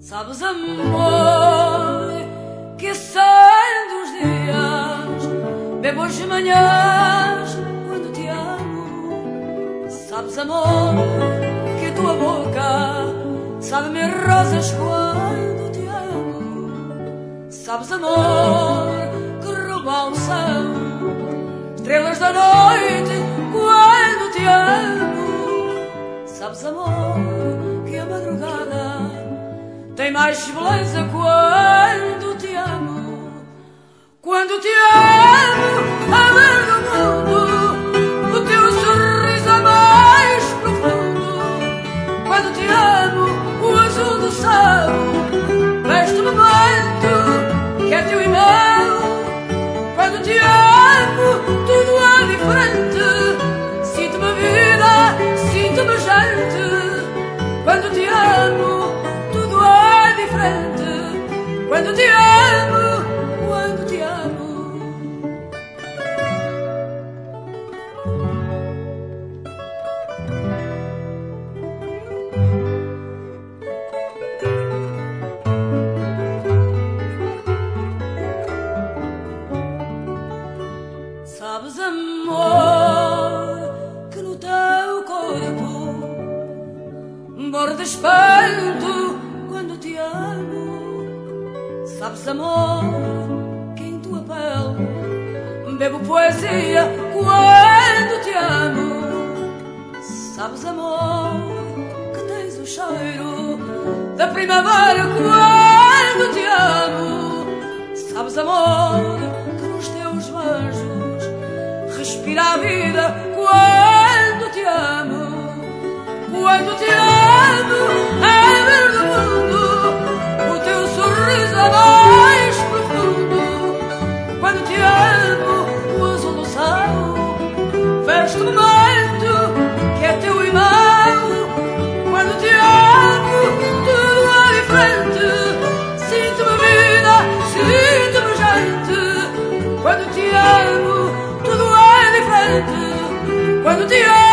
Sabes, amor, que saem dos dias, bebo as manhãs quando te amo. Sabes, amor, que a tua boca sabe-me rosas quando te amo. Sabes, amor, que roubam são estrelas da noite quando te amo. Sabes, amor, que a madrugada tem mais beleza quando te amo. Quando te amo, a ver do mundo, o teu sorriso é mais profundo. Quando te amo, o azul do céu veste-me muito, que é teu e meu. Quando te amo, tudo é diferente. Sinto-me vida, sinto-me gente. Quando te amo, tudo é diferente. Quando te amo, quando te amo. Sabes, amor, que no teu corpo morro de espanto quando te amo. Sabes, amor, que em tua pele bebo poesia quando te amo. Sabes, amor, que tens o cheiro da primavera quando te amo. Sabes, amor, que nos teus beijos respira a vida quando te amo. Quando te amo, é ver do mundo, o teu sorriso é mais profundo. Quando te amo, o azul do céu veste-me muito, que é teu e meu. Quando te amo, tudo é diferente. Sinto-me vida, sinto-me gente. Quando te amo, tudo é diferente. Quando te amo,